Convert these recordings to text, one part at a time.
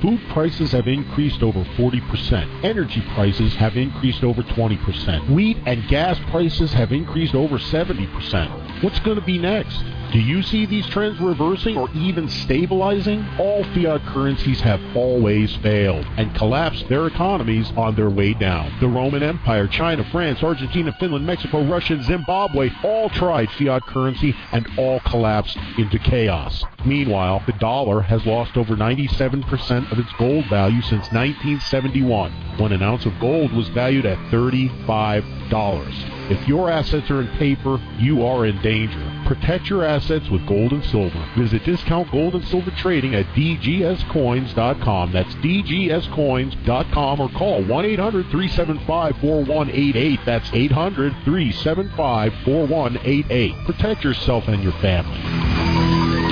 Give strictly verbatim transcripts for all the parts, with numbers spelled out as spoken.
Food prices have increased over forty percent. Energy prices have increased over twenty percent. Wheat and gas prices have increased over seventy percent. What's going to be next? Do you see these trends reversing or even stabilizing? All fiat currencies have always failed and collapsed their economies on their way down. The Roman Empire, China, France, Argentina, Finland, Mexico, Russia, and Zimbabwe all tried fiat currency and all collapsed into chaos. Meanwhile, the dollar has lost over ninety-seven percent of its gold value since nineteen seventy-one, when an ounce of gold was valued at thirty-five dollars. If your assets are in paper, you are in danger. Protect your assets with gold and silver. Visit Discount Gold and Silver Trading at d g s coins dot com. That's d g s coins dot com, or call one eight hundred three seven five four one eight eight. That's eight hundred three seven five four one eight eight. Protect yourself and your family.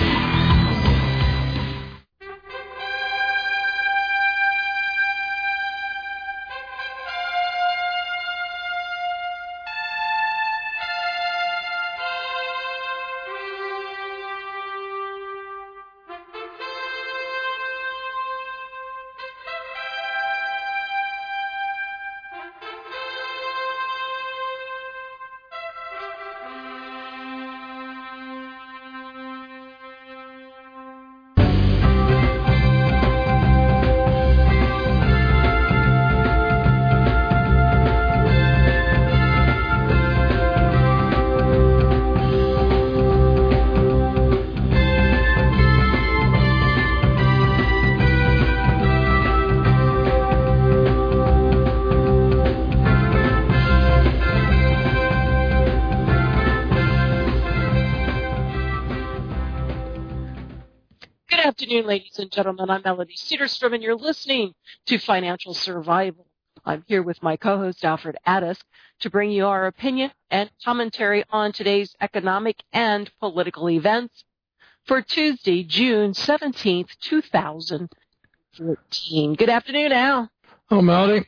Good afternoon, ladies and gentlemen. I'm Melody Cedarstrom, and you're listening to Financial Survival. I'm here with my co-host, Alfred Addis, to bring you our opinion and commentary on today's economic and political events for Tuesday, June seventeenth, two thousand fourteen. Good afternoon, Al. Oh, Melody.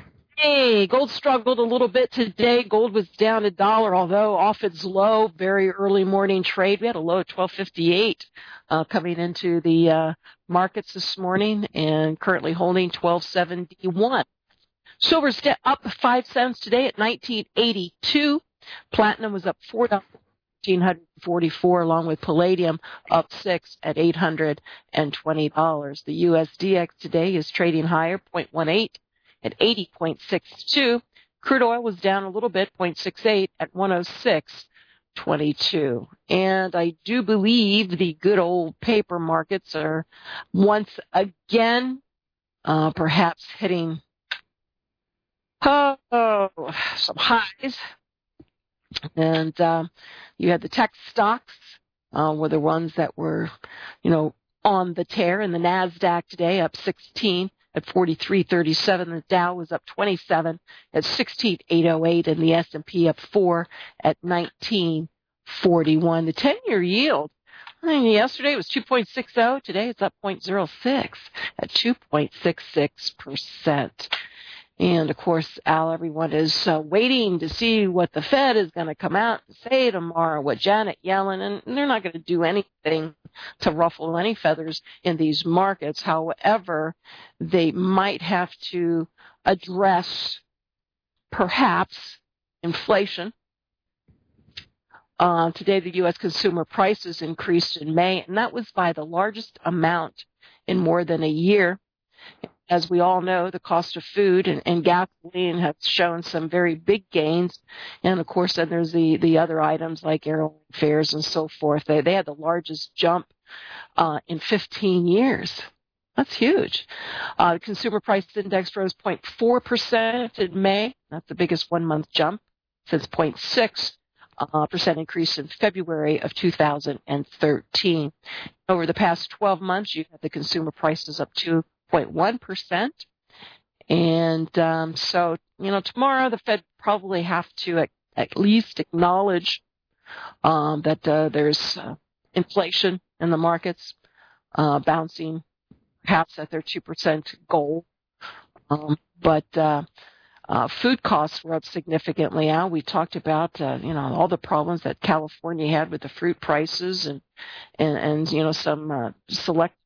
Hey, gold struggled a little bit today. Gold was down a dollar, although off its low, very early morning trade. We had a low of twelve fifty-eight uh, coming into the uh, markets this morning, and currently holding twelve seventy-one. Silver's up five cents today at nineteen eighty-two. Platinum was up four dollars, nineteen forty-four, along with palladium up six at eight hundred twenty dollars. The U S D X today is trading higher, zero point one eight. At eighty point six two. Crude oil was down a little bit, zero point six eight, at one oh six twenty-two. And I do believe the good old paper markets are once again uh, perhaps hitting oh, some highs. And um, you had the tech stocks uh, were the ones that were, you know, on the tear. And the NASDAQ today up sixteen. At forty-three thirty-seven, the Dow was up twenty-seven at sixteen eight oh eight, and the S and P up four at nineteen forty-one. The ten-year yield, I mean, yesterday was two point six oh. Today it's up zero point zero six at two point six six percent. And, of course, Al, everyone is uh, waiting to see what the Fed is going to come out and say tomorrow, what Janet Yellen, and they're not going to do anything to ruffle any feathers in these markets. However, they might have to address, perhaps, inflation. Uh, today, the U S consumer prices increased in May, and that was by the largest amount in more than a year. As we all know, the cost of food and, and gasoline have shown some very big gains. And, of course, then there's the, the other items like airline fares and so forth. They, they had the largest jump uh, in fifteen years. That's huge. Uh, the Consumer Price Index rose zero point four percent in May. That's the biggest one-month jump since zero point six percent increase in February of two thousand thirteen. Over the past twelve months, you had the consumer prices up two point one percent. And um, so, you know, tomorrow the Fed probably have to at, at least acknowledge um, that uh, there's uh, inflation in the markets, uh, bouncing perhaps at their two percent goal. Um, but uh, uh, food costs were up significantly. Al, we talked about, uh, you know, all the problems that California had with the fruit prices and, and, and you know, some uh, select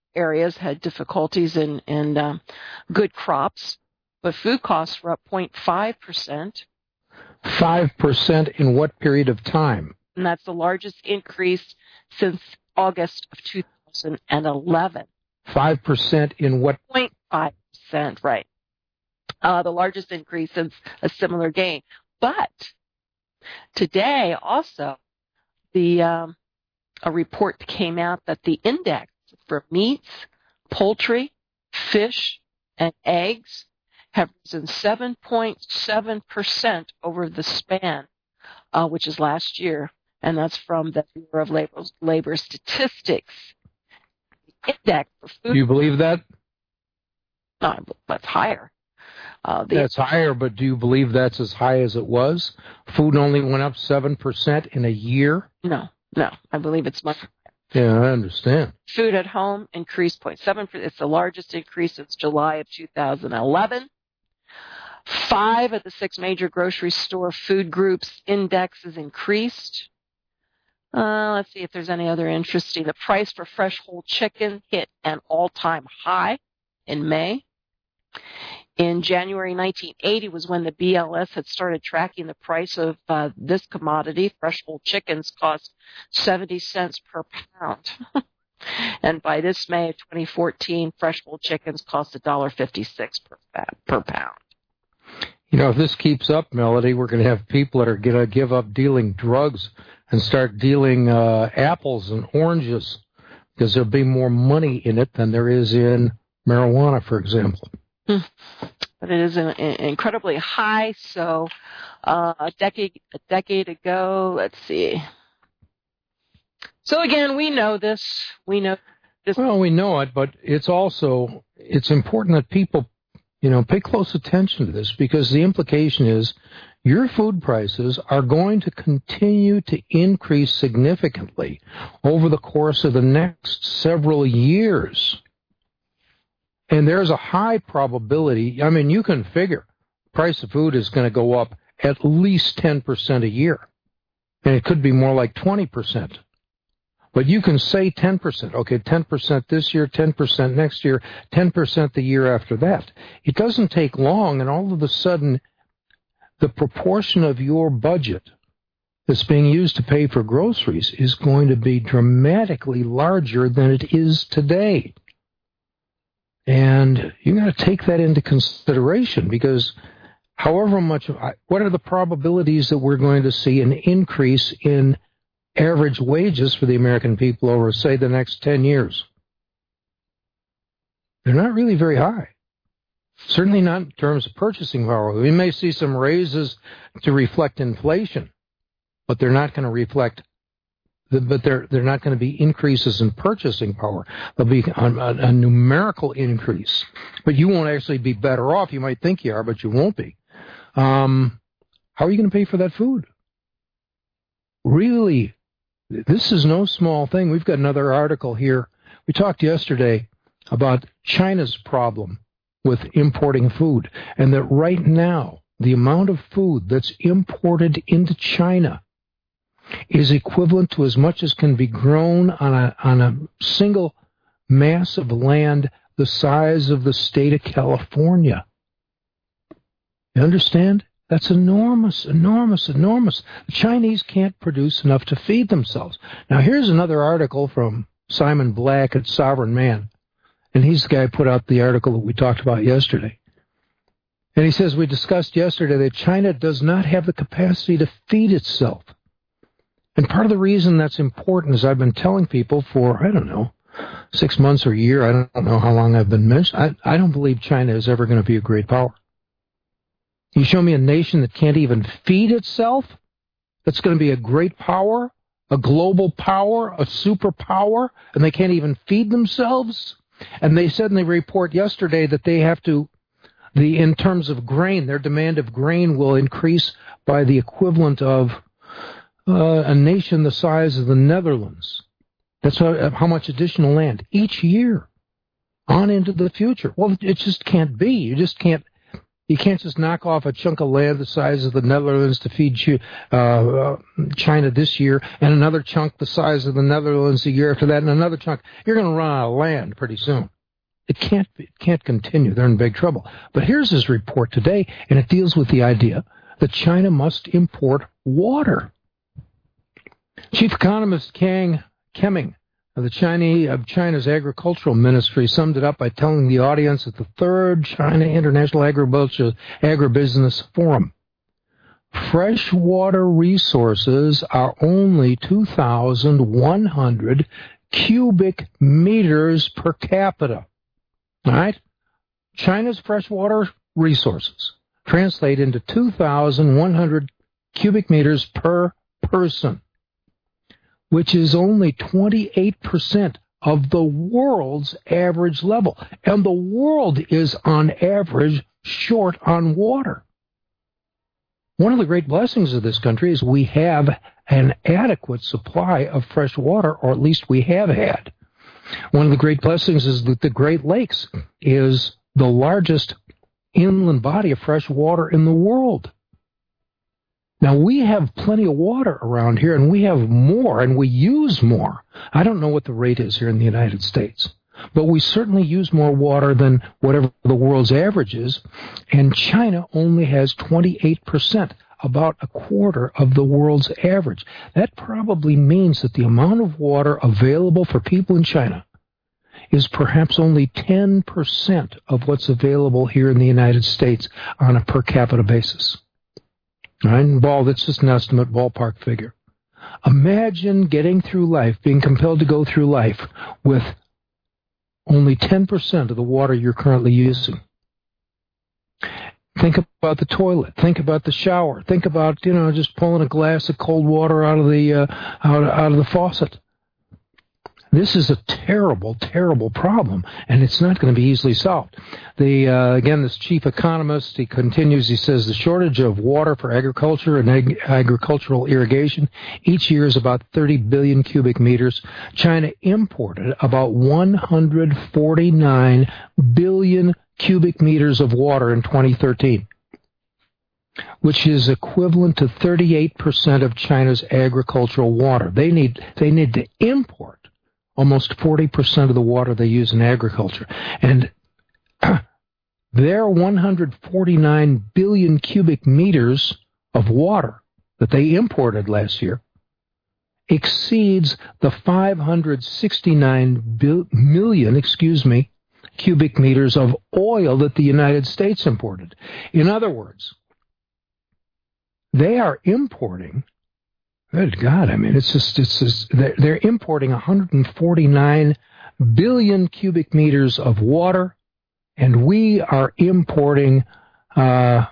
areas had difficulties in, in um, good crops, but food costs were up zero point five percent. five percent in what period of time? And that's the largest increase since August of two thousand eleven. five percent in what? zero point five percent, right. Uh, the largest increase since a similar gain. But today also, the um, a report came out that the index for meats, poultry, fish, and eggs have risen seven point seven percent over the span, uh, which is last year, and that's from the Bureau of Labor, Labor Statistics. The index for food. Do you believe that? No, that's higher. Uh, the, that's higher, but do you believe that's as high as it was? Food only went up seven percent in a year? No, no, I believe it's much higher. Yeah, I understand. Food at home increased zero point seven percent. It's the largest increase since July of two thousand eleven. Five of the six major grocery store food groups indexes increased. Uh, let's see if there's any other interesting. The price for fresh whole chicken hit an all-time high in May. In January nineteen eighty was when the B L S had started tracking the price of uh, this commodity. Fresh whole chickens cost seventy cents per pound. And by this May of twenty fourteen, fresh whole chickens cost one dollar fifty-six per, per pound. You know, if this keeps up, Melody, we're going to have people that are going to give up dealing drugs and start dealing uh, apples and oranges because there'll be more money in it than there is in marijuana, for example. But it is an, an incredibly high. So uh, a decade a decade ago, let's see. So again, we know this. We know this. Well, we know it, but it's also it's important that people, you know, pay close attention to this because the implication is your food prices are going to continue to increase significantly over the course of the next several years. And there's a high probability, I mean, you can figure the price of food is going to go up at least ten percent a year. And it could be more like twenty percent. But you can say ten percent. Okay, ten percent this year, ten percent next year, ten percent the year after that. It doesn't take long, and all of a sudden, the proportion of your budget that's being used to pay for groceries is going to be dramatically larger than it is today. And you got to take that into consideration because however much, what are the probabilities that we're going to see an increase in average wages for the American people over, say, the next ten years? They're not really very high. Certainly not in terms of purchasing power. We may see some raises to reflect inflation, but they're not going to reflect But they're, they're not going to be increases in purchasing power. There'll be a, a, a numerical increase. But you won't actually be better off. You might think you are, but you won't be. Um, how are you going to pay for that food? Really, this is no small thing. We've got another article here. We talked yesterday about China's problem with importing food, and that right now, the amount of food that's imported into China is equivalent to as much as can be grown on a on a single mass of land the size of the state of California. You understand? That's enormous, enormous, enormous. The Chinese can't produce enough to feed themselves. Now, here's another article from Simon Black at Sovereign Man, and he's the guy who put out the article that we talked about yesterday. And he says, we discussed yesterday that China does not have the capacity to feed itself. And part of the reason that's important is I've been telling people for, I don't know, six months or a year, I don't know how long I've been mentioning, I, I don't believe China is ever going to be a great power. You show me a nation that can't even feed itself, that's going to be a great power, a global power, a superpower, and they can't even feed themselves. And they said in the report yesterday that they have to, the in terms of grain, their demand of grain will increase by the equivalent of Uh, a nation the size of the Netherlands. That's how, how much additional land each year on into the future. Well, it just can't be. You just can't. You can't just knock off a chunk of land the size of the Netherlands to feed uh, uh, China this year, and another chunk the size of the Netherlands the year after that, and another chunk. You're going to run out of land pretty soon. It can't it can't continue. They're in big trouble. But here's his report today, and it deals with the idea that China must import water. Chief economist Kang Kemming of the Chinese, of China's agricultural ministry summed it up by telling the audience at the third China International Agribusiness, Agribusiness Forum, freshwater resources are only two thousand one hundred cubic meters per capita. All right? China's freshwater resources translate into two thousand one hundred cubic meters per person, which is only twenty-eight percent of the world's average level. And the world is, on average, short on water. One of the great blessings of this country is we have an adequate supply of fresh water, or at least we have had. One of the great blessings is that the Great Lakes is the largest inland body of fresh water in the world. Now, we have plenty of water around here, and we have more, and we use more. I don't know what the rate is here in the United States, but we certainly use more water than whatever the world's average is, and China only has twenty-eight percent, about a quarter of the world's average. That probably means that the amount of water available for people in China is perhaps only ten percent of what's available here in the United States on a per capita basis. All right, ball, that's just an estimate, ballpark figure. Imagine getting through life, being compelled to go through life with only ten percent of the water you're currently using. Think about the toilet. Think about the shower. Think about, you know, just pulling a glass of cold water out of the uh, out, out of the faucet. This is a terrible, terrible problem, and it's not going to be easily solved. The uh, again, this chief economist, he continues, he says, the shortage of water for agriculture and ag- agricultural irrigation each year is about thirty billion cubic meters. China imported about one hundred forty-nine billion cubic meters of water in twenty thirteen, which is equivalent to thirty-eight percent of China's agricultural water. They need they need to import almost forty percent of the water they use in agriculture. And their one hundred forty-nine billion cubic meters of water that they imported last year exceeds the five hundred sixty-nine bil- million, excuse me, cubic meters of oil that the United States imported. In other words, they are importing, good God, I mean, it's just, it's just, they're, they're importing one hundred forty-nine billion cubic meters of water, and we are importing uh,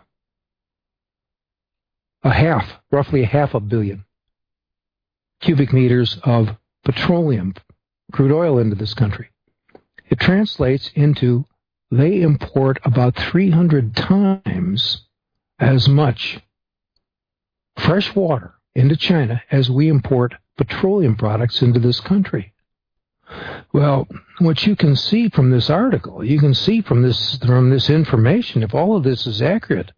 a half, roughly a half a billion cubic meters of petroleum, crude oil into this country. It translates into they import about three hundred times as much fresh water into China as we import petroleum products into this country. Well, what you can see from this article, you can see from this from this information, if all of this is accurate,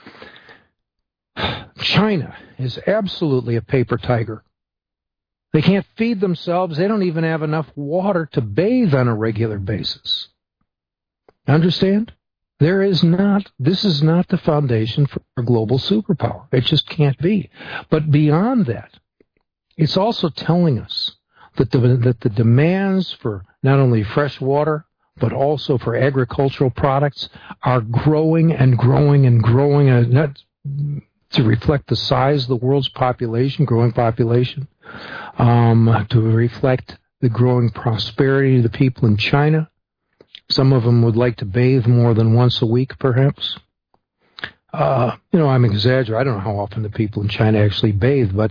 China is absolutely a paper tiger. They can't feed themselves. They don't even have enough water to bathe on a regular basis. Understand? There is not, this is not the foundation for a global superpower. It just can't be. But beyond that, it's also telling us that the, that the demands for not only fresh water, but also for agricultural products are growing and growing and growing, and not to reflect the size of the world's population, growing population, um, to reflect the growing prosperity of the people in China. Some of them would like to bathe more than once a week, perhaps. Uh, you know, I'm exaggerating. I don't know how often the people in China actually bathe, but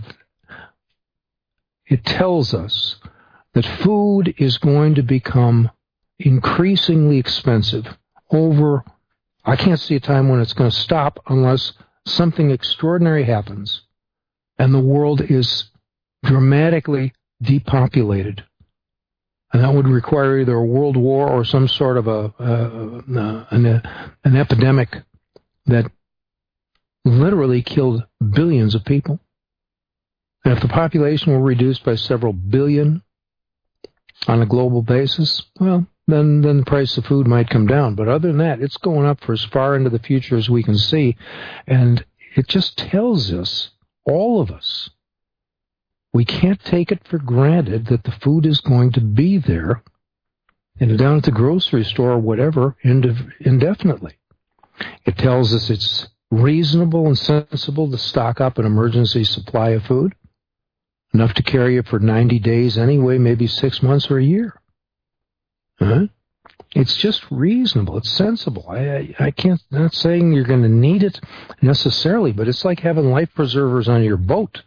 it tells us that food is going to become increasingly expensive over, I can't see a time when it's going to stop unless something extraordinary happens and the world is dramatically depopulated. And that would require either a world war or some sort of a uh, an, uh, an epidemic that literally killed billions of people. And if the population were reduced by several billion on a global basis, well, then, then the price of food might come down. But other than that, it's going up for as far into the future as we can see. And it just tells us, all of us, we can't take it for granted that the food is going to be there and down at the grocery store or whatever indefinitely. It tells us it's reasonable and sensible to stock up an emergency supply of food, enough to carry you for ninety days anyway, maybe six months or a year. Huh? It's just reasonable. It's sensible. I, I, I can't, I'm not saying you're going to need it necessarily, but it's like having life preservers on your boat.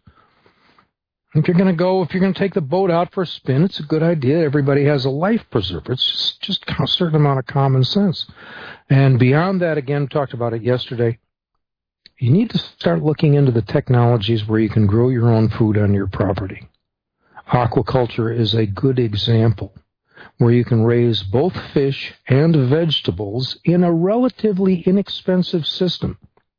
If you're going to go, if you're going to take the boat out for a spin, it's a good idea. Everybody has a life preserver. It's just, just a certain amount of common sense. And beyond that, again, talked about it yesterday, you need to start looking into the technologies where you can grow your own food on your property. Aquaculture is a good example, where you can raise both fish and vegetables in a relatively inexpensive system.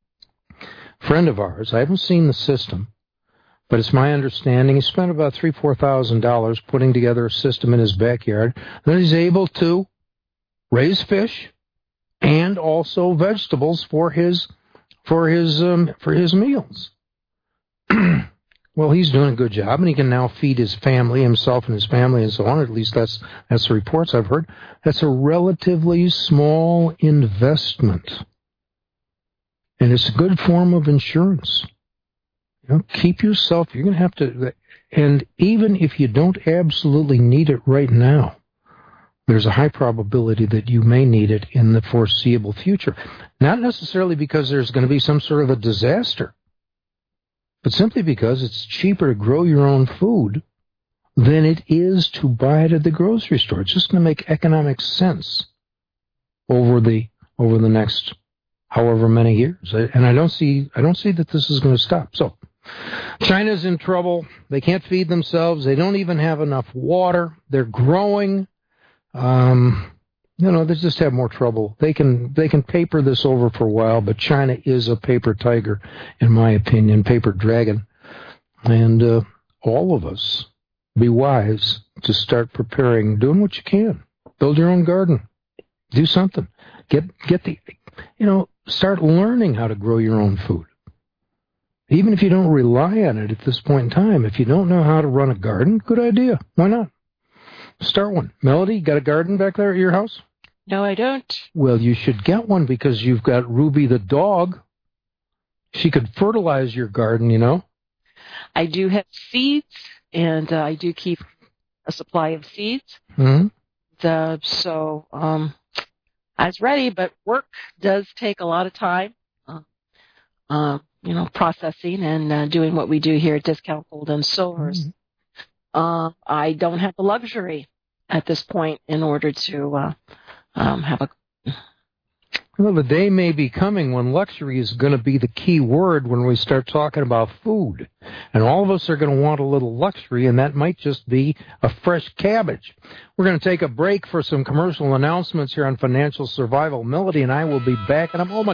A friend of ours, I haven't seen the system, but it's my understanding he spent about three, four thousand dollars putting together a system in his backyard. Then he's able to raise fish and also vegetables for his for his um, for his meals. Well, he's doing a good job, and he can now feed his family, himself and his family, and so on. At least that's that's the reports I've heard. That's a relatively small investment, and it's a good form of insurance. You know, keep yourself. You're going to have to, and even if you don't absolutely need it right now, there's a high probability that you may need it in the foreseeable future. Not necessarily because there's going to be some sort of a disaster, but simply because it's cheaper to grow your own food than it is to buy it at the grocery store. It's just going to make economic sense over the over the next however many years. And I don't see I don't see that this is going to stop. So China's in trouble. They can't feed themselves. They don't even have enough water. They're growing. Um, you know, they just have more trouble. They can they can paper this over for a while, but China is a paper tiger, in my opinion, paper dragon. And uh, all of us, be wise to start preparing, doing what you can. Build your own garden. Do something. Get get the, you know, start learning how to grow your own food. Even if you don't rely on it at this point in time, if you don't know how to run a garden, good idea. Why not? Start one. Melody, you got a garden back there at your house? No, I don't. Well, you should get one because you've got Ruby the dog. She could fertilize your garden, you know. I do have seeds, and uh, I do keep a supply of seeds. Mm-hmm. The, so um, I was ready, but work does take a lot of time. Uh, uh, you know, processing and uh, doing what we do here at Discount Gold and Silvers. Mm-hmm. Uh, I don't have the luxury at this point in order to uh, um, have a... Well, the day may be coming when luxury is going to be the key word when we start talking about food. And all of us are going to want a little luxury, and that might just be a fresh cabbage. We're going to take a break for some commercial announcements here on Financial Survival. Melody and I will be back in a moment.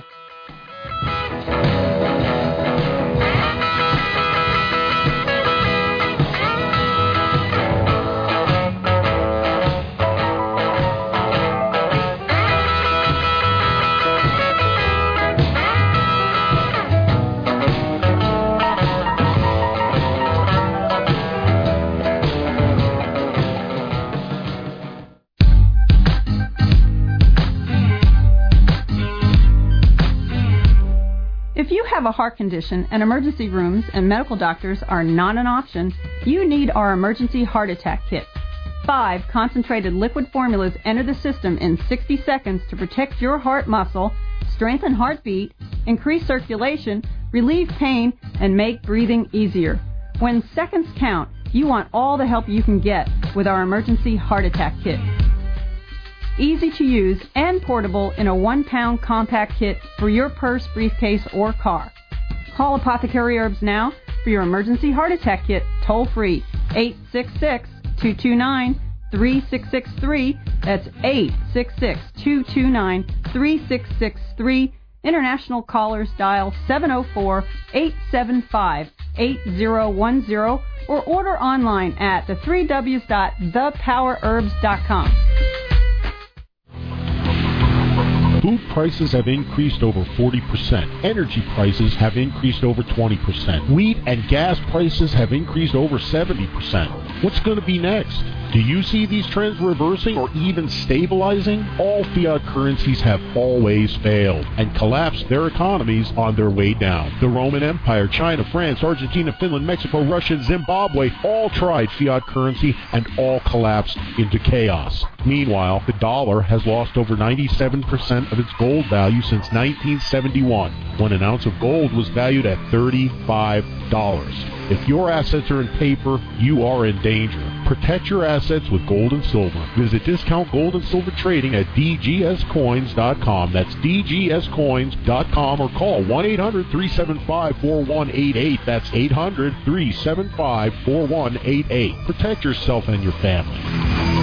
If you have a heart condition and emergency rooms and medical doctors are not an option, you need our emergency heart attack kit. Five concentrated liquid formulas enter the system in sixty seconds to protect your heart muscle, strengthen heartbeat, increase circulation, relieve pain, and make breathing easier. When seconds count, you want all the help you can get with our emergency heart attack kit. Easy to use and portable in a one-pound compact kit for your purse, briefcase, or car. Call Apothecary Herbs now for your emergency heart attack kit, toll-free, eight six six, two two nine, three six six three. That's eight six six, two two nine, three six six three. International callers dial seven oh four, eight seven five, eight oh one oh or order online at the three W's dot the power herbs dot com. Food prices have increased over forty percent. Energy prices have increased over twenty percent. Wheat and gas prices have increased over seventy percent. What's going to be next? Do you see these trends reversing or even stabilizing? All fiat currencies have always failed and collapsed their economies on their way down. The Roman Empire, China, France, Argentina, Finland, Mexico, Russia, and Zimbabwe all tried fiat currency and all collapsed into chaos. Meanwhile, the dollar has lost over ninety-seven percent of its gold value since nineteen seventy-one, when an ounce of gold was valued at thirty-five dollars. If your assets are in paper, you are in danger. Protect your assets with gold and silver. Visit Discount Gold and Silver Trading at D G S coins dot com. That's D G S coins dot com or call one eight hundred, three seven five, four one eight eight. That's eight hundred, three seven five, four one eight eight. Protect yourself and your family.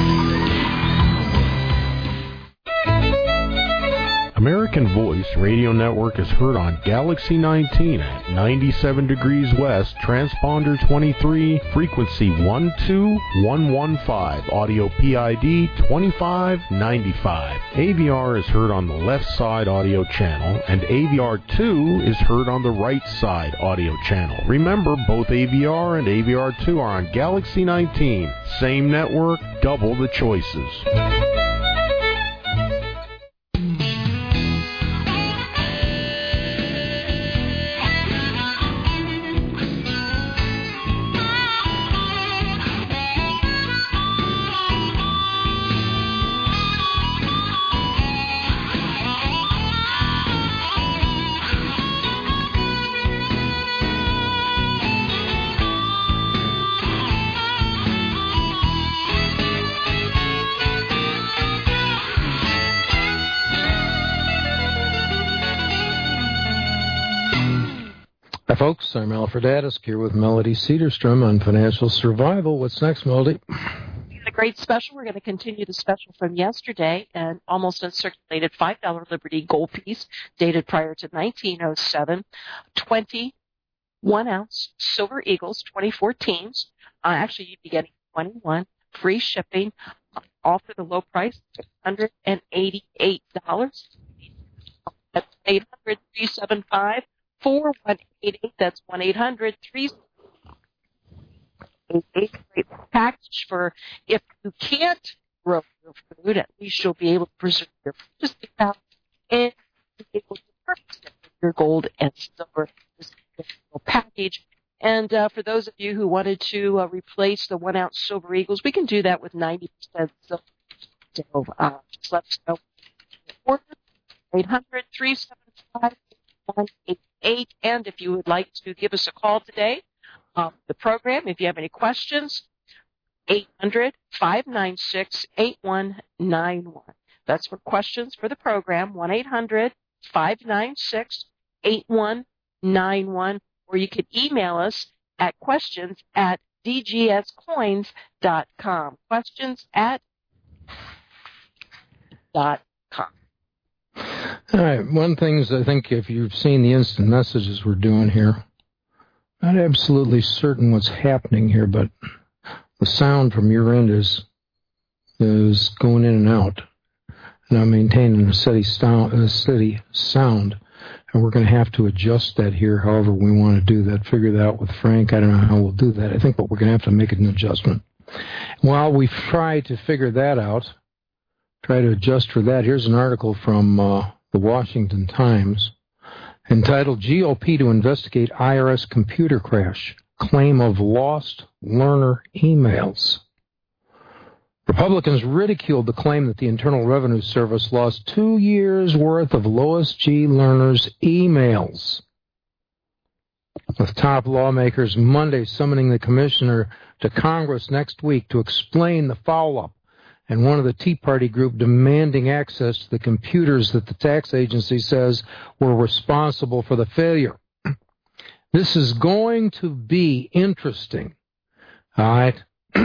American Voice Radio Network is heard on Galaxy nineteen at ninety-seven degrees west, transponder twenty-three, frequency one two one one five, audio P I D twenty-five ninety-five. A V R is heard on the left side audio channel, and A V R two is heard on the right side audio channel. Remember, both A V R and A V R two are on Galaxy nineteen. Same network, double the choices. Hi, folks. I'm Alfred Adisk here with Melody Cedarstrom on Financial Survival. What's next, Melody? The great special. We're going to continue the special from yesterday, an almost uncirculated five dollar Liberty gold piece dated prior to nineteen oh seven, twenty one-ounce Silver Eagles, twenty fourteens. Uh, actually, you'd be getting twenty-one, free shipping, all for the low price, six hundred eighty-eight dollars. That's eight hundred, three seven five, four one eight eight. That's one eight hundred, three seven five, great package for if you can't grow your food, at least you'll be able to preserve your purchase account and be able to purchase it with your gold and silver. This package. And uh, for those of you who wanted to uh, replace the one ounce Silver Eagles, we can do that with ninety percent silver. So uh, just let us know. eight hundred, three seven five, one eight eight. And if you would like to give us a call today, um, the program, if you have any questions, eight hundred, five nine six, eight one nine one. That's for questions for the program, one eight hundred, five nine six, eight one nine one. Or you could email us at questions at D G S coins dot com. Questions at dot com. All right. One thing is, I think if you've seen the instant messages we're doing here, not absolutely certain what's happening here, but the sound from your end is is going in and out, and I'm maintaining a steady sound, a steady sound, and we're going to have to adjust that here. However, we want to do that. Figure that out with Frank. I don't know how we'll do that. I think, but we're going to have to make an adjustment. While we try to figure that out, try to adjust for that. Here's an article from uh, the Washington Times entitled "G O P to Investigate I R S Computer Crash, Claim of Lost Learner Emails." Republicans ridiculed the claim that the Internal Revenue Service lost two years' worth of Lois G. Lerner's emails, with top lawmakers Monday summoning the commissioner to Congress next week to explain the foul-up, and one of the Tea Party group demanding access to the computers that the tax agency says were responsible for the failure. This is going to be interesting. All right.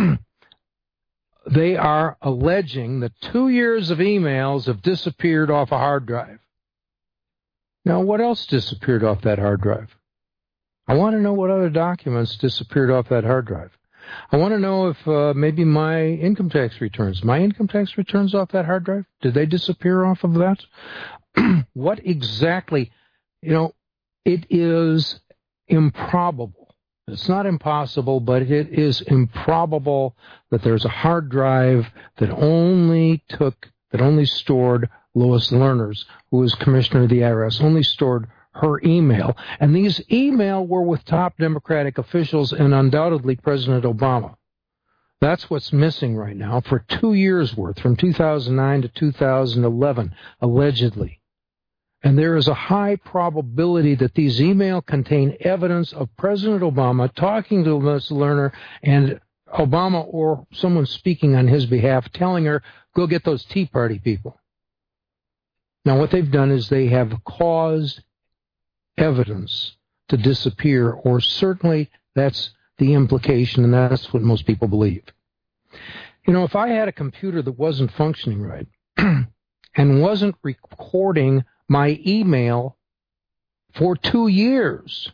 They are alleging that two years of emails have disappeared off a hard drive. Now, what else disappeared off that hard drive? I want to know what other documents disappeared off that hard drive. I want to know if uh, maybe my income tax returns, my income tax returns off that hard drive, did they disappear off of that? What exactly, you know, it is improbable. It's not impossible, but it is improbable that there's a hard drive that only took, that only stored Lois Lerner's, who was commissioner of the I R S, only stored her email. And these email were with top Democratic officials and undoubtedly President Obama. That's what's missing right now for two years' worth, from two thousand nine to two thousand eleven, allegedly. And there is a high probability that these emails contain evidence of President Obama talking to Miz Lerner and Obama or someone speaking on his behalf, telling her, go get those Tea Party people. Now, what they've done is they have caused evidence to disappear, or certainly that's the implication, and that's what most people believe. You know, if I had a computer that wasn't functioning right and wasn't recording my email for two years,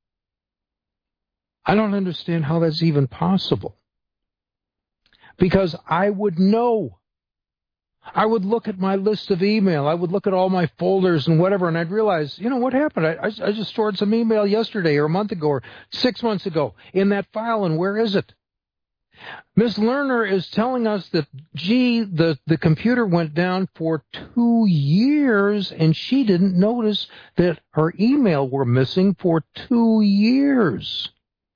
I don't understand how that's even possible. Because I would know. I would look at my list of email. I would look at all my folders and whatever, and I'd realize, you know, what happened? I, I, I just stored some email yesterday or a month ago or six months ago in that file, and where is it? Miz Lerner is telling us that, gee, the, the computer went down for two years, and she didn't notice that her email were missing for two years.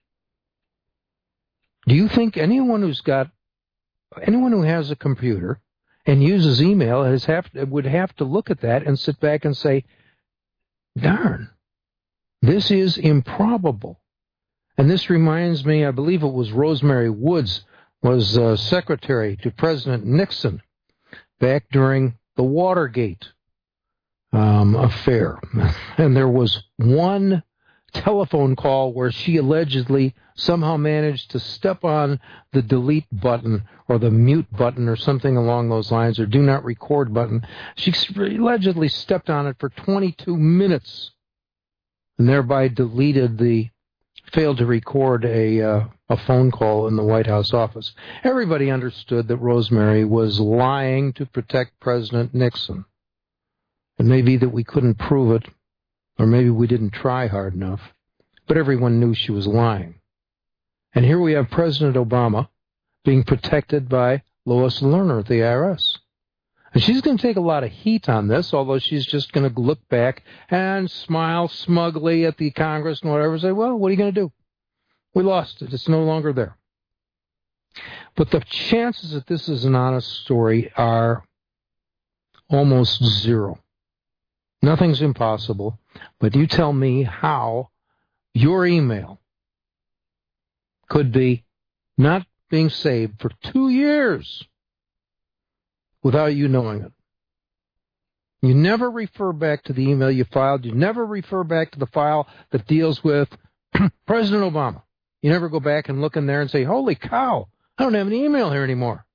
Do you think anyone who's got, anyone who has a computer and uses email has have to, would have to look at that and sit back and say, darn, this is improbable. And this reminds me, I believe it was Rosemary Woods, was uh, secretary to President Nixon back during the Watergate um, affair. And there was one telephone call where she allegedly somehow managed to step on the delete button or the mute button or something along those lines, or do not record button. She allegedly stepped on it for twenty-two minutes and thereby deleted the, failed to record a, uh, a phone call in the White House office. Everybody understood that Rosemary was lying to protect President Nixon. And maybe that we couldn't prove it, or maybe we didn't try hard enough, but everyone knew she was lying. And here we have President Obama being protected by Lois Lerner at the I R S. And she's going to take a lot of heat on this, although she's just going to look back and smile smugly at the Congress and whatever and say, well, what are you going to do? We lost it. It's no longer there. But the chances that this is an honest story are almost zero. Nothing's impossible, but you tell me how your email could be not being saved for two years without you knowing it. You never refer back to the email you filed. You never refer back to the file that deals with President Obama. You never go back and look in there and say, holy cow, I don't have any email here anymore.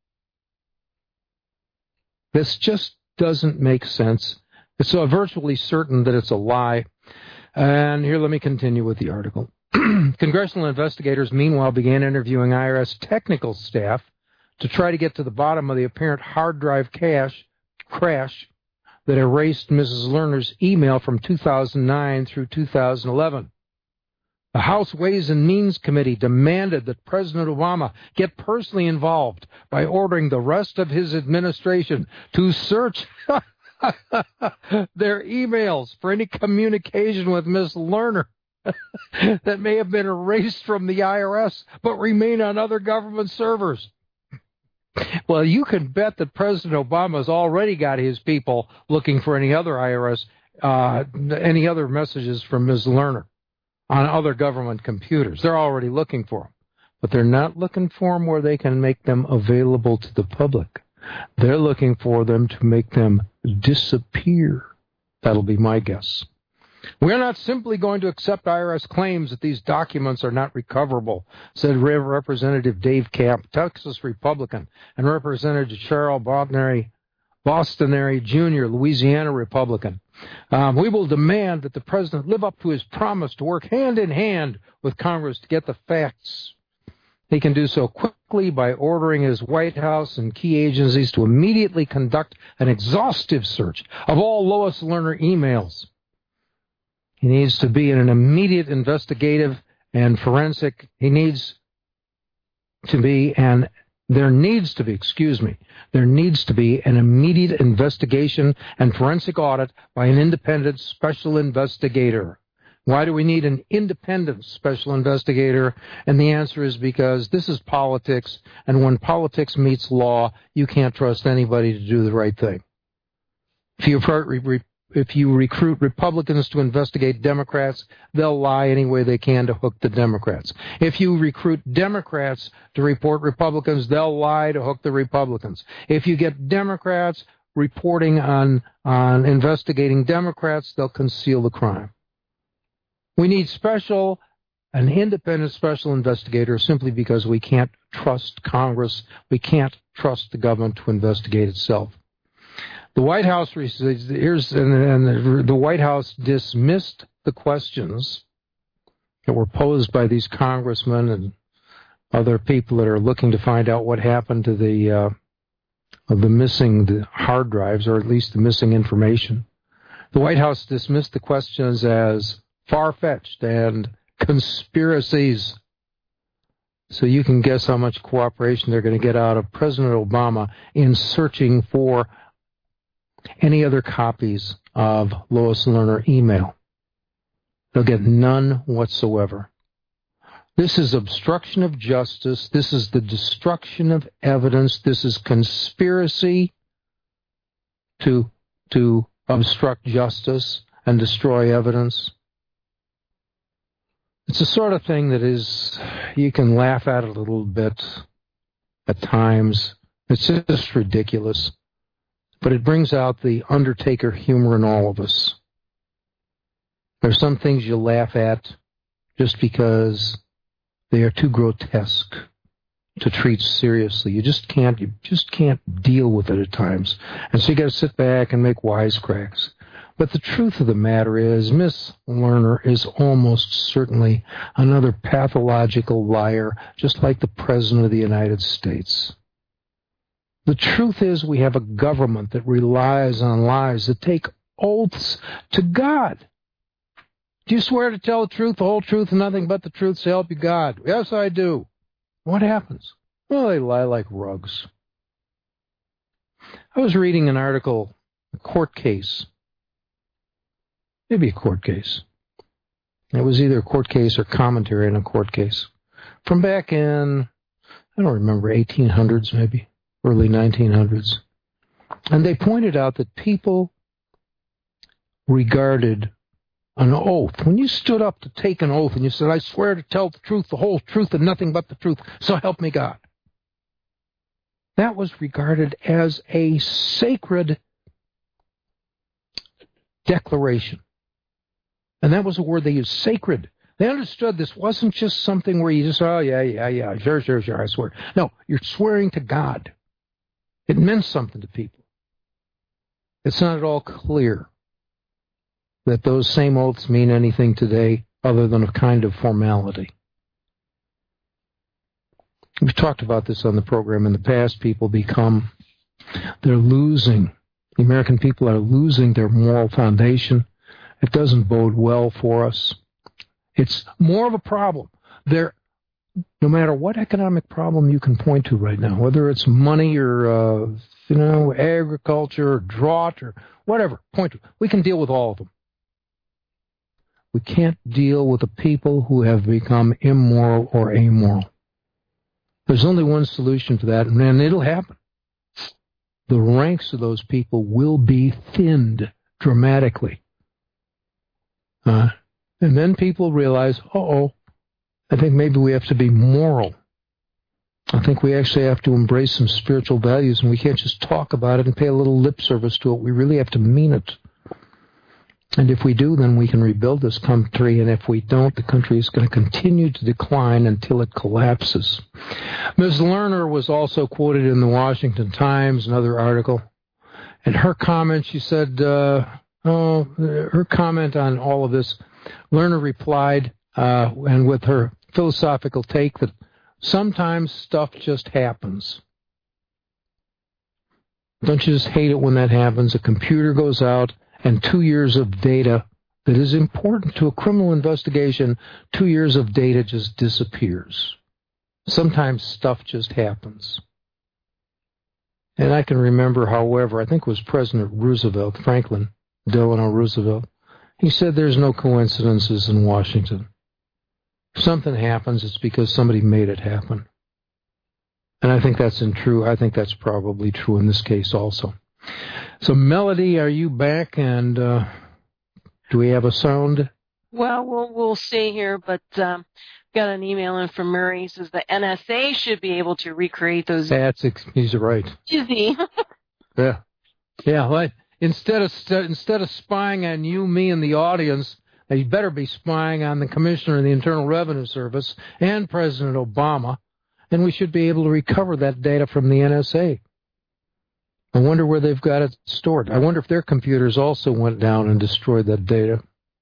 This just doesn't make sense. It's so virtually certain that it's a lie. And here, let me continue with the article. Congressional investigators, meanwhile, began interviewing I R S technical staff to try to get to the bottom of the apparent hard drive cache crash that erased Missus Lerner's email from two thousand nine through two thousand eleven. The House Ways and Means Committee demanded that President Obama get personally involved by ordering the rest of his administration to search their emails for any communication with Miz Lerner that may have been erased from the I R S but remain on other government servers. Well, you can bet that President Obama's already got his people looking for any other I R S, uh, any other messages from Miz Lerner on other government computers. They're already looking for them, but they're not looking for them where they can make them available to the public. They're looking for them to make them disappear. That'll be my guess. We're not simply going to accept I R S claims that these documents are not recoverable, said Representative Dave Camp, Texas Republican, and Representative Cheryl Bostonary, Bostonary Junior, Louisiana Republican. Um, we will demand that the president live up to his promise to work hand in hand with Congress to get the facts. He can do so quickly by ordering his White House and key agencies to immediately conduct an exhaustive search of all Lois Lerner emails. He needs to be in an immediate investigative and forensic. He needs to be an There needs to be, excuse me, there needs to be an immediate investigation and forensic audit by an independent special investigator. Why do we need an independent special investigator? And the answer is because this is politics, and when politics meets law, you can't trust anybody to do the right thing. If you, if you recruit Republicans to investigate Democrats, they'll lie any way they can to hook the Democrats. If you recruit Democrats to report Republicans, they'll lie to hook the Republicans. If you get Democrats reporting on, on investigating Democrats, they'll conceal the crime. We need special, an independent special investigator simply because we can't trust Congress. We can't trust the government to investigate itself. The White House here's and, and the White House dismissed the questions that were posed by these congressmen and other people that are looking to find out what happened to the uh, of the missing the hard drives, or at least the missing information. The White House dismissed the questions as far-fetched and conspiracies. So you can guess how much cooperation they're going to get out of President Obama in searching for any other copies of Lois Lerner email. They'll get none whatsoever. This is obstruction of justice. This is the destruction of evidence. This is conspiracy to, to obstruct justice and destroy evidence. It's the sort of thing that is, you can laugh at it a little bit at times. It's just ridiculous. But it brings out the Undertaker humor in all of us. There's some things you laugh at just because they are too grotesque to treat seriously. You just can't, you just can't deal with it at times. And so you got to sit back and make wisecracks. But the truth of the matter is, Miss Lerner is almost certainly another pathological liar, just like the President of the United States. The truth is, we have a government that relies on lies, that take oaths to God. Do you swear to tell the truth, the whole truth, and nothing but the truth, so help you God? Yes, I do. What happens? Well, they lie like rugs. I was reading an article, a court case. Maybe a court case. It was either a court case or commentary on a court case. From back in, I don't remember, eighteen hundreds maybe, early nineteen hundreds. And they pointed out that people regarded an oath. When you stood up to take an oath and you said, I swear to tell the truth, the whole truth, and nothing but the truth, so help me God. That was regarded as a sacred declaration. And that was a word they used, sacred. They understood this wasn't just something where you just, oh, yeah, yeah, yeah, sure, sure, sure, I swear. No, you're swearing to God. It meant something to people. It's not at all clear that those same oaths mean anything today other than a kind of formality. We've talked about this on the program in the past. People become, they're losing, the American people are losing their moral foundation. It doesn't bode well for us. It's more of a problem. There, no matter what economic problem you can point to right now, whether it's money or, uh, you know, agriculture or drought or whatever, point to, we can deal with all of them. We can't deal with the people who have become immoral or amoral. There's only one solution to that, and it'll happen. The ranks of those people will be thinned dramatically. Uh, and then people realize, uh-oh, I think maybe we have to be moral. I think we actually have to embrace some spiritual values, and we can't just talk about it and pay a little lip service to it. We really have to mean it. And if we do, then we can rebuild this country, and if we don't, the country is going to continue to decline until it collapses. Miz Lerner was also quoted in the Washington Times, another article. In her comment, she said, uh, uh, her comment on all of this, Lerner replied, uh, and with her philosophical take, that sometimes stuff just happens. Don't you just hate it when that happens? A computer goes out and two years of data that is important to a criminal investigation, two years of data just disappears. Sometimes stuff just happens. And I can remember, however, I think it was President Roosevelt, Franklin Delano Roosevelt, he said there's no coincidences in Washington. If something happens, it's because somebody made it happen. And I think that's in true. I think that's probably true in this case also. So, Melody, are you back? And uh, do we have a sound? Well, we'll we'll see here, but um, got an email in from Murray. He says the N S A should be able to recreate those. That's he's right. Easy. yeah, yeah. Well, instead of instead of spying on you, me, and the audience, they better be spying on the Commissioner of the Internal Revenue Service and President Obama. And we should be able to recover that data from the N S A. I wonder where they've got it stored. I wonder if their computers also went down and destroyed that data.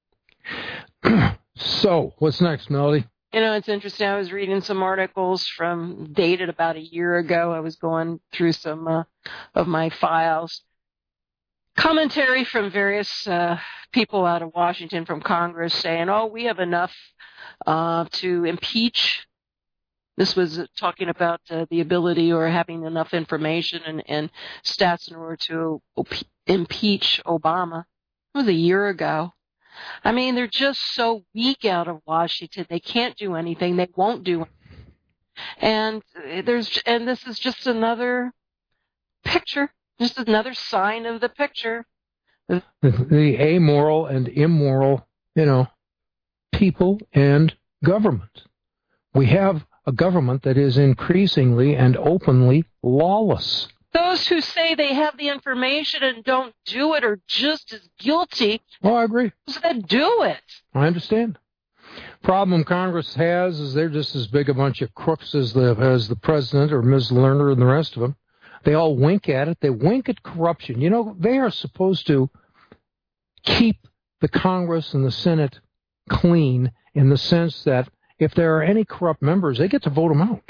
So, what's next, Melody? You know, it's interesting. I was reading some articles from dated about a year ago. I was going through some uh, of my files. Commentary from various uh, people out of Washington, from Congress, saying, oh, we have enough uh, to impeach. This was talking about uh, the ability or having enough information and, and stats in order to op- impeach Obama. It was a year ago. I mean, they're just so weak out of Washington. They can't do anything. They won't do anything. And there's and this is just another picture, just another sign of the picture. The, the amoral and immoral, you know, people and government. We have a government that is increasingly and openly lawless. Those who say they have the information and don't do it are just as guilty. Oh, I agree. Those that do it. I understand. Problem Congress has is they're just as big a bunch of crooks as the as the president or Miz Lerner and the rest of them. They all wink at it. They wink at corruption. You know, they are supposed to keep the Congress and the Senate clean in the sense that if there are any corrupt members, they get to vote them out.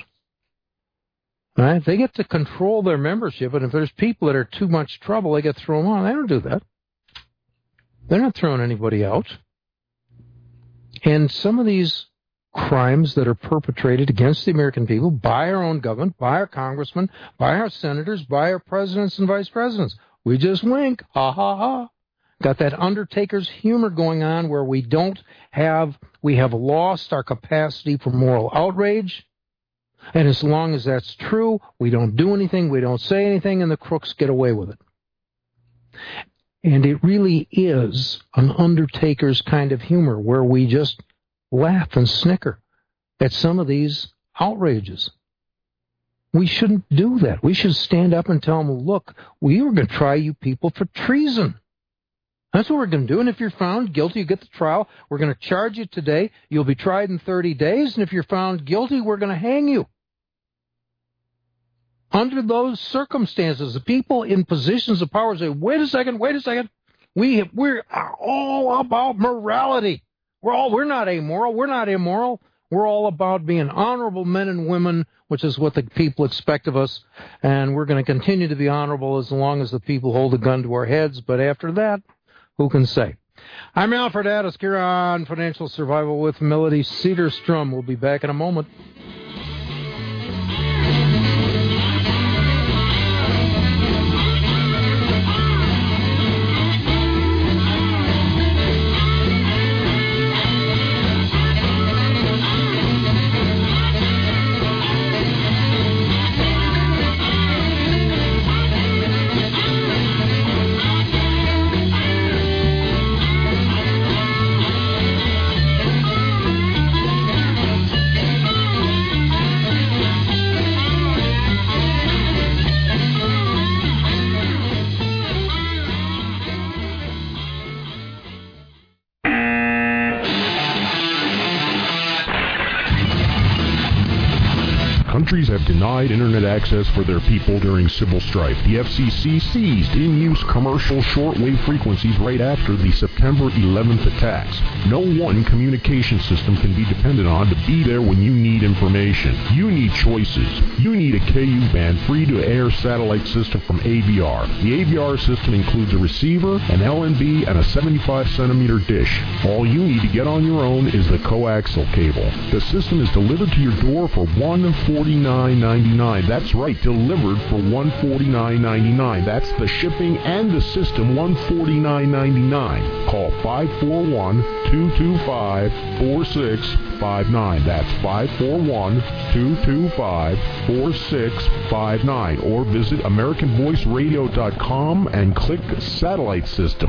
Right? They get to control their membership, and if there's people that are too much trouble, they get thrown out. They don't do that. They're not throwing anybody out. And some of these crimes that are perpetrated against the American people by our own government, by our congressmen, by our senators, by our presidents and vice presidents, we just wink. Ha, ha, ha. Got that Undertaker's humor going on where we don't have, we have lost our capacity for moral outrage. And as long as that's true, we don't do anything, we don't say anything, and the crooks get away with it. And it really is an Undertaker's kind of humor where we just laugh and snicker at some of these outrages. We shouldn't do that. We should stand up and tell them, look, we are going to try you people for treason. That's what we're going to do. And if you're found guilty, you get the trial. We're going to charge you today. You'll be tried in thirty days. And if you're found guilty, we're going to hang you. Under those circumstances, the people in positions of power say, wait a second, wait a second. We, we're all about morality. We're all, we're not amoral. We're not immoral. We're all about being honorable men and women, which is what the people expect of us. And we're going to continue to be honorable as long as the people hold a gun to our heads. But after that, who can say? I'm Alfred Addis here on Financial Survival with Melody Cedarstrom. We'll be back in a moment. countries have denied internet access for their people during civil strife. The F C C seized in-use commercial shortwave frequencies right after the September eleventh attacks. No one communication system can be depended on to be there when you need information. You need choices. You need a K U-band free-to-air satellite system from A V R. The A V R system includes a receiver, an L N B, and a seventy-five centimeter dish. All you need to get on your own is the coaxial cable. The system is delivered to your door for one hundred forty-nine ninety-nine. That's right, delivered for one hundred forty-nine ninety-nine. That's the shipping and the system, one hundred forty-nine ninety-nine. Call five four one, two two five, four six five nine. That's five four one, two two five, four six five nine. Or visit American Voice Radio dot com and click Satellite System.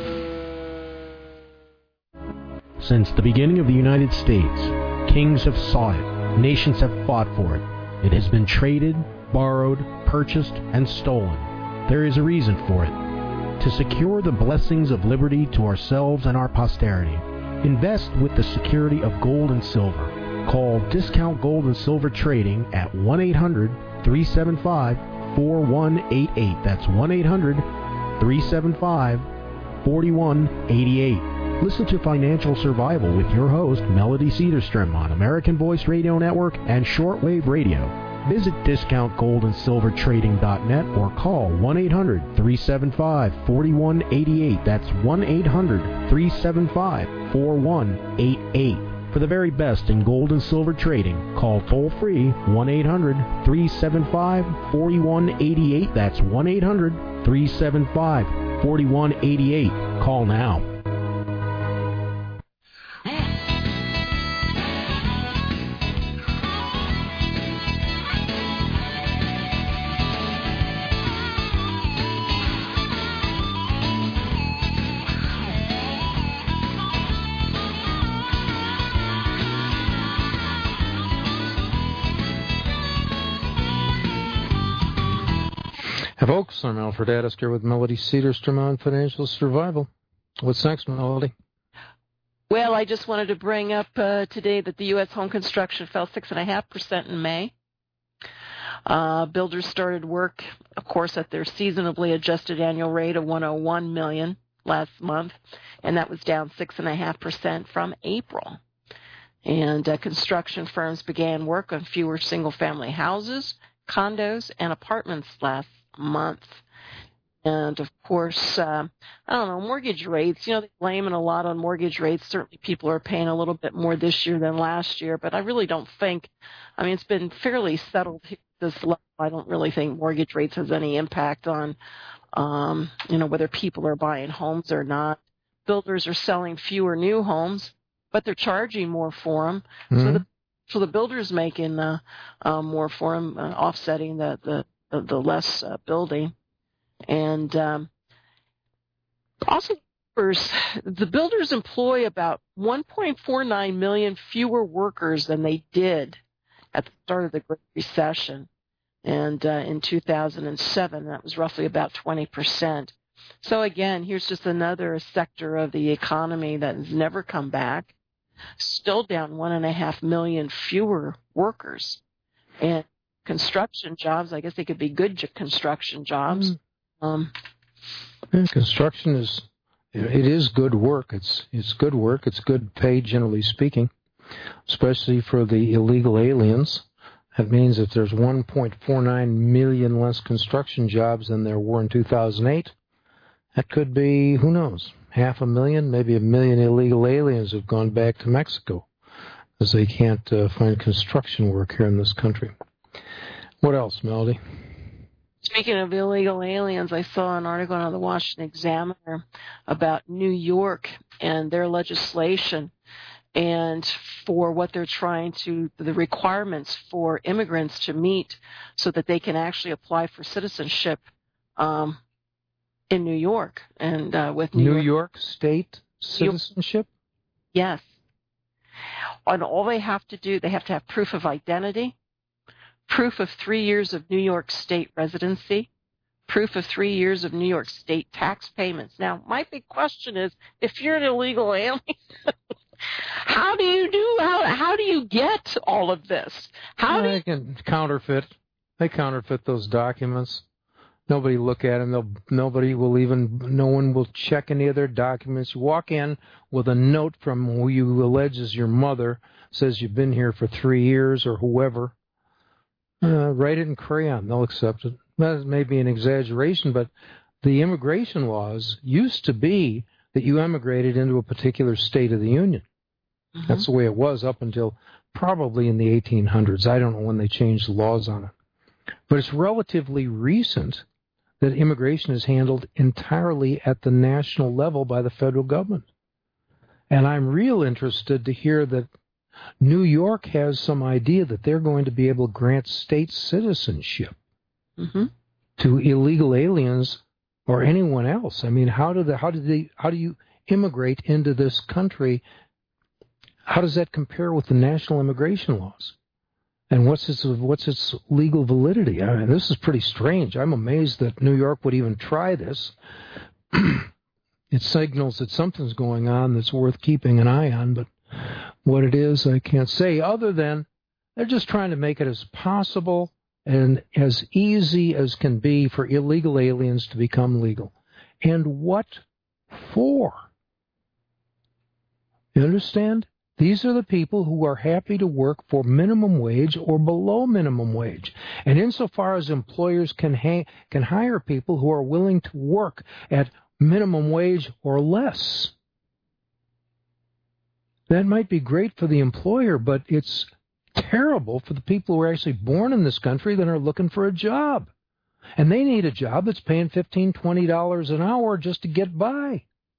Since the beginning of the United States, kings have sought it, nations have fought for it. It has been traded, borrowed, purchased, and stolen. There is a reason for it. To secure the blessings of liberty to ourselves and our posterity, invest with the security of gold and silver. Call Discount Gold and Silver Trading at one eight hundred, three seven five, four one eight eight. That's one eight hundred, three seven five, four one eight eight. Listen to Financial Survival with your host, Melody Cedarstrom, on American Voice Radio Network and Shortwave Radio. Visit discount gold and silver trading dot net or call one eight hundred, three seven five, four one eight eight. That's one eight hundred, three seven five, four one eight eight. For the very best in gold and silver trading, call toll-free one eight hundred, three seven five, four one eight eight. That's one eight hundred, three seven five, four one eight eight. Call now. Hey folks, I'm Alfred Adisker with Melody Cedarstrom on Financial Survival. What's next, Melody? Well, I just wanted to bring up uh, today that the U S home construction fell six point five percent in May. Uh, builders started work, of course, at their seasonably adjusted annual rate of one hundred one million dollars last month, and that was down six point five percent from April. And uh, construction firms began work on fewer single-family houses, condos, and apartments last month. And, of course, uh, I don't know, mortgage rates, you know, they blame it a lot on mortgage rates. Certainly people are paying a little bit more this year than last year, but I really don't think, I mean, it's been fairly settled at this level. I don't really think mortgage rates has any impact on, um, you know, whether people are buying homes or not. Builders are selling fewer new homes, but they're charging more for them. Mm-hmm. So the so the builder's making uh, uh, more for them, uh, offsetting the, the, the, the less uh, building. And um, also, the builders employ about one point four nine million fewer workers than they did at the start of the Great Recession. And uh, in two thousand seven, that was roughly about twenty percent. So again, here's just another sector of the economy that has never come back, still down one and a half million fewer workers. And construction jobs, I guess they could be good construction jobs. Mm. Um, yeah, construction is, it is good work. It's it's good work. It's good pay, generally speaking, especially for the illegal aliens. That means if there's one point four nine million less construction jobs than there were in two thousand eight, that could be, who knows, half a million, maybe a million illegal aliens have gone back to Mexico because they can't uh, find construction work here in this country. What else, Melody? Speaking of illegal aliens, I saw an article on the Washington Examiner about New York and their legislation and for what they're trying to, the requirements for immigrants to meet so that they can actually apply for citizenship um, in New York. And uh, with New, New York, York State citizenship? Yes. And all they have to do, they have to have proof of identity, proof of three years of New York State residency, proof of three years of New York State tax payments. Now, my big question is, if you're an illegal alien, How do you do, how, how do you get all of this? How do They you, can counterfeit. They counterfeit those documents. Nobody look at them. They'll, nobody will even, no one will check any of their documents. You walk in with a note from who you allege is your mother, says you've been here for three years or whoever. Uh, write it in crayon. They'll accept it. That may be an exaggeration, but the immigration laws used to be that you emigrated into a particular state of the Union. Mm-hmm. That's the way it was up until probably in the eighteen hundreds. I don't know when they changed the laws on it. But it's relatively recent that immigration is handled entirely at the national level by the federal government. And I'm real interested to hear that New York has some idea that they're going to be able to grant state citizenship mm-hmm. to illegal aliens or anyone else. I mean, how do the, how do they how do you immigrate into this country? How does that compare with the national immigration laws? And what's its what's its legal validity? I mean, this is pretty strange. I'm amazed that New York would even try this. It signals that something's going on that's worth keeping an eye on, but what it is, I can't say, other than they're just trying to make it as possible and as easy as can be for illegal aliens to become legal. And what for? You understand? These are the people who are happy to work for minimum wage or below minimum wage. And insofar as employers can ha- can hire people who are willing to work at minimum wage or less, that might be great for the employer, but it's terrible for the people who are actually born in this country that are looking for a job. And they need a job that's paying fifteen dollars, twenty dollars an hour just to get by.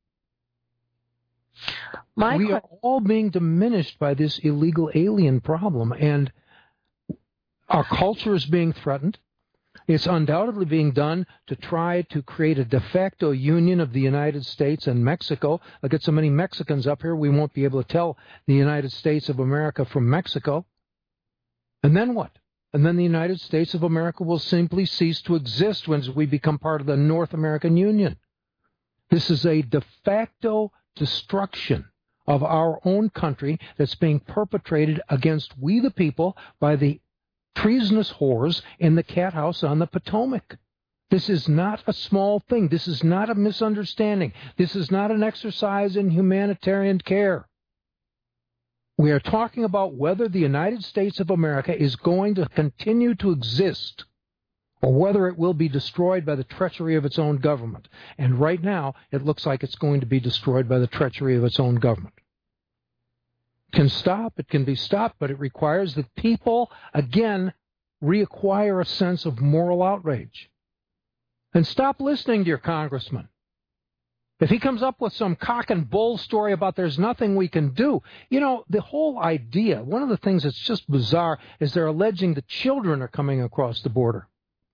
My we are all being diminished by this illegal alien problem, and our culture is being threatened. It's undoubtedly being done to try to create a de facto union of the United States and Mexico. I'll get so many Mexicans up here, we won't be able to tell the United States of America from Mexico. And then what? And then the United States of America will simply cease to exist when we become part of the North American Union. This is a de facto destruction of our own country that's being perpetrated against we the people by the treasonous whores in the cat house on the Potomac. This is not a small thing. This is not a misunderstanding. This is not an exercise in humanitarian care. We are talking about whether the United States of America is going to continue to exist or whether it will be destroyed by the treachery of its own government. And right now, it looks like it's going to be destroyed by the treachery of its own government. It can stop, it can be stopped, but it requires that people, again, reacquire a sense of moral outrage. And stop listening to your congressman. If he comes up with some cock and bull story about there's nothing we can do, you know, the whole idea, one of the things that's just bizarre is they're alleging that children are coming across the border.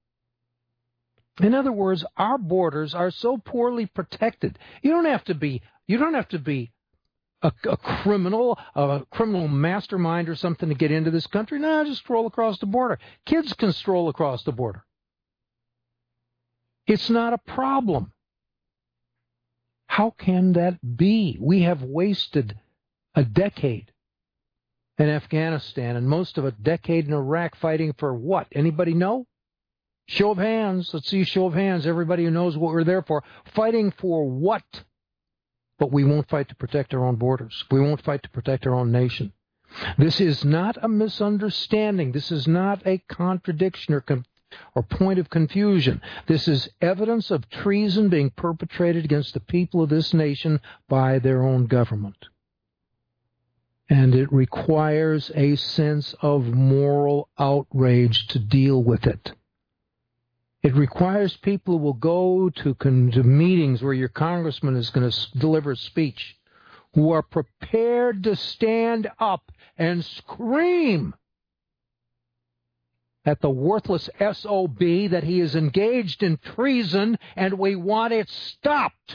In other words, our borders are so poorly protected. You don't have to be, you don't have to be a, a criminal, a criminal mastermind or something to get into this country. No, just stroll across the border. Kids can stroll across the border. It's not a problem. How can that be? We have wasted a decade in Afghanistan and most of a decade in Iraq fighting for what? Anybody know? Show of hands. Let's see a show of hands. Everybody who knows what we're there for. Fighting for what? But we won't fight to protect our own borders. We won't fight to protect our own nation. This is not a misunderstanding. This is not a contradiction or, con- or point of confusion. This is evidence of treason being perpetrated against the people of this nation by their own government. And it requires a sense of moral outrage to deal with it. It requires people who will go to, con- to meetings where your congressman is going to s- deliver a speech, who are prepared to stand up and scream at the worthless S O B that he is engaged in treason and we want it stopped.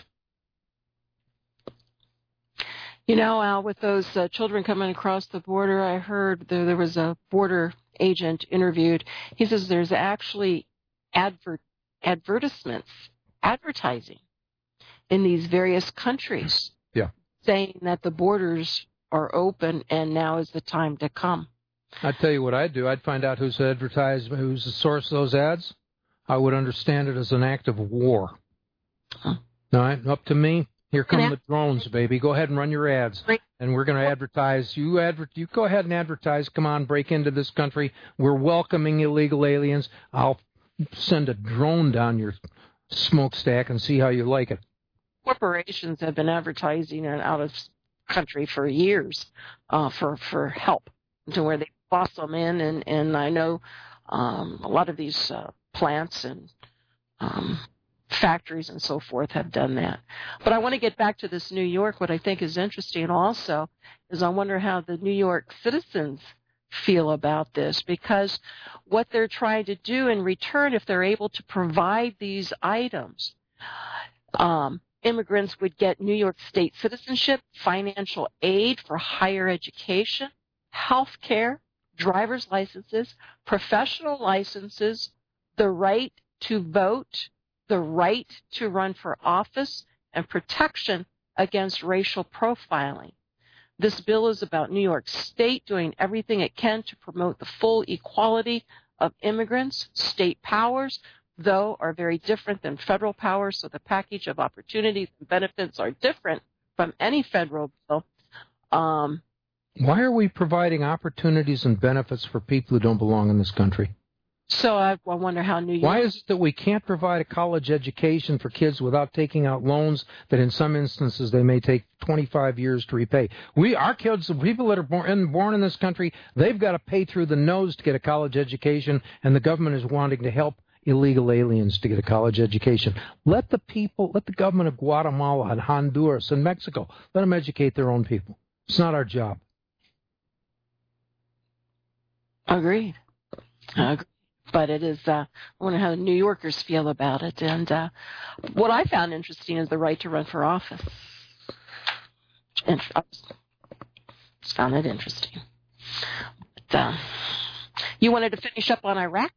You know, Al, with those uh, children coming across the border, I heard there, there was a border agent interviewed. He says there's actually advert advertisements, advertising in these various countries, yeah, saying that the borders are open, and now is the time to come. I'd tell you what I'd do. I'd find out who's advertised, who's the source of those ads. I would understand it as an act of war. Huh. All right, up to me. Here come the drones, baby. Go ahead and run your ads, and we're going to advertise. You adver- You go ahead and advertise. Come on, break into this country. We're welcoming illegal aliens. I'll send a drone down your smokestack and see how you like it. Corporations have been advertising out of country for years uh, for for help, to where they boss them in, and and I know um, a lot of these uh, plants and um, factories and so forth have done that. But I want to get back to this New York. What I think is interesting also is I wonder how the New York citizens feel about this, because what they're trying to do in return, if they're able to provide these items, um, immigrants would get New York State citizenship, financial aid for higher education, health care, driver's licenses, professional licenses, the right to vote, the right to run for office, and protection against racial profiling. This bill is about New York State doing everything it can to promote the full equality of immigrants. State powers, though, are very different than federal powers, so the package of opportunities and benefits are different from any federal bill. Um, Why are we providing opportunities and benefits for people who don't belong in this country? So I, I wonder how New York... Why is it that we can't provide a college education for kids without taking out loans that in some instances they may take twenty-five years to repay? We, our kids, the people that are born, born in this country, they've got to pay through the nose to get a college education, and the government is wanting to help illegal aliens to get a college education. Let the people, let the government of Guatemala and Honduras and Mexico, let them educate their own people. It's not our job. Agreed. Agreed. But it is, uh, I wonder how the New Yorkers feel about it. And uh, what I found interesting is the right to run for office. And I just found it interesting. But, uh, you wanted to finish up on Iraq?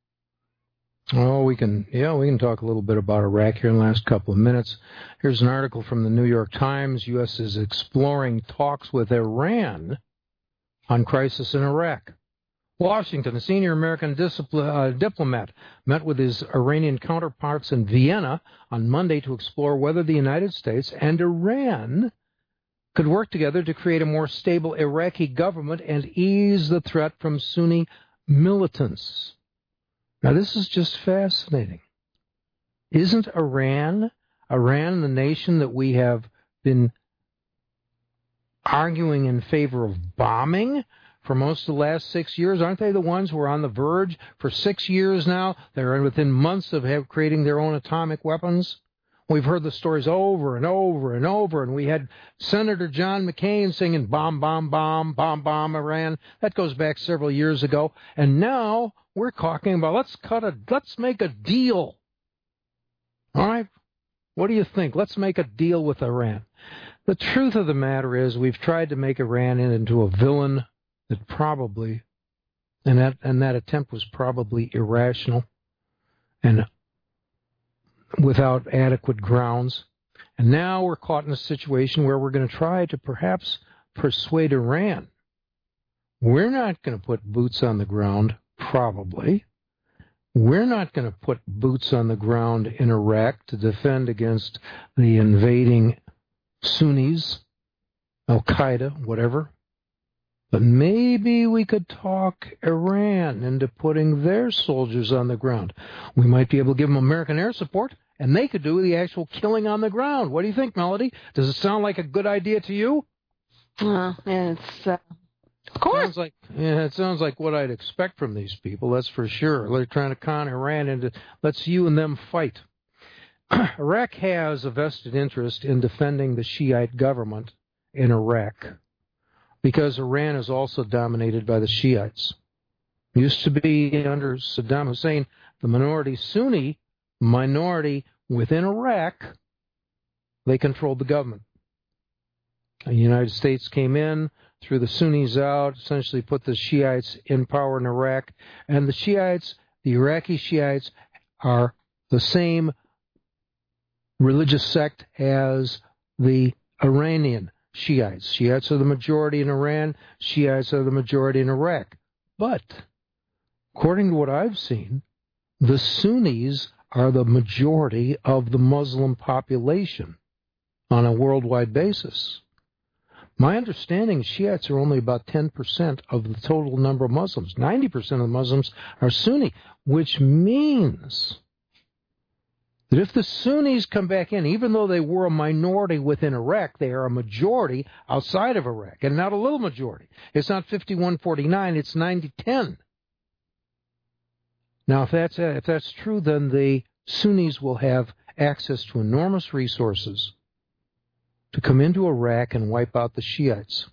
Oh, we can, yeah, we can talk a little bit about Iraq here in the last couple of minutes. Here's an article from the New York Times. U S is exploring talks with Iran on crisis in Iraq. Washington, a senior American discipl- uh, diplomat, met with his Iranian counterparts in Vienna on Monday to explore whether the United States and Iran could work together to create a more stable Iraqi government and ease the threat from Sunni militants. Now, this is just fascinating. Isn't Iran, Iran the nation that we have been arguing in favor of bombing for most of the last six years? Aren't they the ones who are on the verge for six years now? They're within months of have, creating their own atomic weapons. We've heard the stories over and over and over, and we had Senator John McCain singing bomb, bomb, bomb, bomb, bomb, Iran. That goes back several years ago. And now we're talking about let's cut a, let's make a deal. All right? What do you think? Let's make a deal with Iran. The truth of the matter is we've tried to make Iran into a villain that probably, and that and that attempt was probably irrational and without adequate grounds. And now we're caught in a situation where we're going to try to perhaps persuade Iran. We're not going to put boots on the ground, probably. We're not going to put boots on the ground in Iraq to defend against the invading Sunnis, Al-Qaeda, whatever. But maybe we could talk Iran into putting their soldiers on the ground. We might be able to give them American air support, and they could do the actual killing on the ground. What do you think, Melody? Does it sound like a good idea to you? Uh, it's, uh, of course. Sounds like, yeah, it sounds like what I'd expect from these people, that's for sure. They're trying to con Iran into, let's you and them fight. Iraq has a vested interest in defending the Shiite government in Iraq, because Iran is also dominated by the Shiites. It used to be under Saddam Hussein, the minority Sunni minority within Iraq, they controlled the government. The United States came in, threw the Sunnis out, essentially put the Shiites in power in Iraq, and the Shiites, the Iraqi Shiites, are the same religious sect as the Iranian Shiites. Shiites are the majority in Iran. Shiites are the majority in Iraq. But, according to what I've seen, the Sunnis are the majority of the Muslim population on a worldwide basis. My understanding is Shiites are only about ten percent of the total number of Muslims. ninety percent of the Muslims are Sunni, which means that if the Sunnis come back in, even though they were a minority within Iraq, they are a majority outside of Iraq, and not a little majority. It's not fifty-one forty-nine, it's ninety ten. Now, if that's, if that's true, then the Sunnis will have access to enormous resources to come into Iraq and wipe out the Shiites.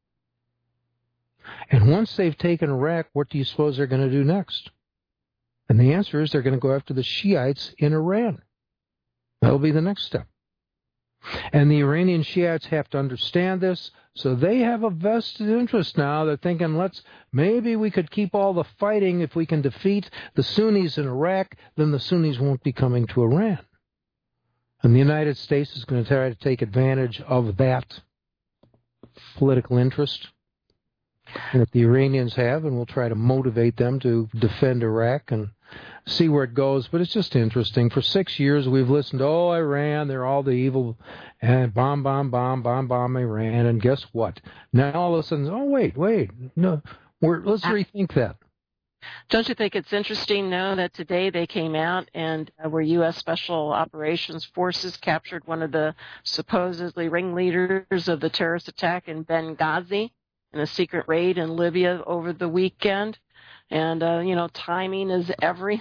And once they've taken Iraq, what do you suppose they're going to do next? And the answer is they're going to go after the Shiites in Iran. That'll be the next step. And the Iranian Shiites have to understand this, so they have a vested interest now. They're thinking, let's, maybe we could keep all the fighting. If we can defeat the Sunnis in Iraq, then the Sunnis won't be coming to Iran. And the United States is going to try to take advantage of that political interest that the Iranians have, and we'll try to motivate them to defend Iraq and see where it goes. But it's just interesting. For six years, we've listened to, oh, Iran, they're all the evil, and bomb, bomb, bomb, bomb, bomb Iran. And guess what? Now all of a sudden, oh, wait, wait, no, we're, let's rethink that. Don't you think it's interesting, though, that today they came out and uh, where U S Special Operations Forces captured one of the supposedly ringleaders of the terrorist attack in Benghazi in a secret raid in Libya over the weekend? And, uh, you know, timing is everything.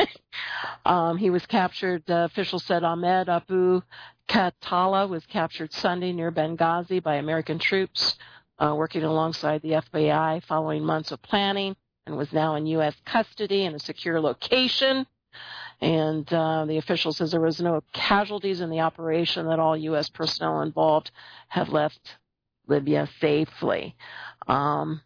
um, he was captured, uh, officials said Ahmed Abu Khattala was captured Sunday near Benghazi by American troops uh, working alongside the F B I following months of planning, and was now in U S custody in a secure location. And uh, the official says there was no casualties in the operation, that all U S personnel involved have left Libya safely. Um,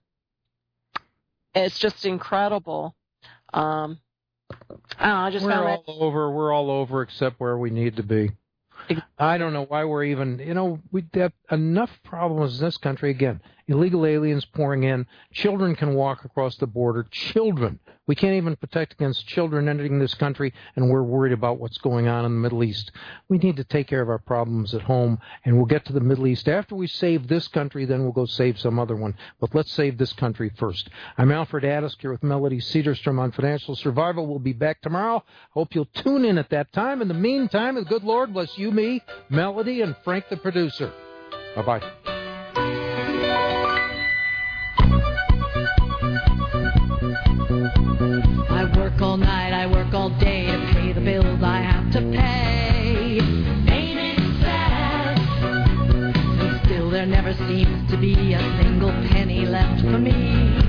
it's just incredible. Um, I, don't know, I just we're found all that over. We're all over except where we need to be. I don't know why we're even, you know, we have enough problems in this country. Again, illegal aliens pouring in. Children can walk across the border. Children. We can't even protect against children entering this country, and we're worried about what's going on in the Middle East. We need to take care of our problems at home, and we'll get to the Middle East. After we save this country, then we'll go save some other one. But let's save this country first. I'm Alfred Addisk here with Melody Cedarstrom on Financial Survival. We'll be back tomorrow. Hope you'll tune in at that time. In the meantime, the good Lord bless you, me, Melody, and Frank the producer. Bye-bye. I work all night, I work all day to pay the bills I have to pay. Ain't it sad? And still there never seems to be a single penny left for me.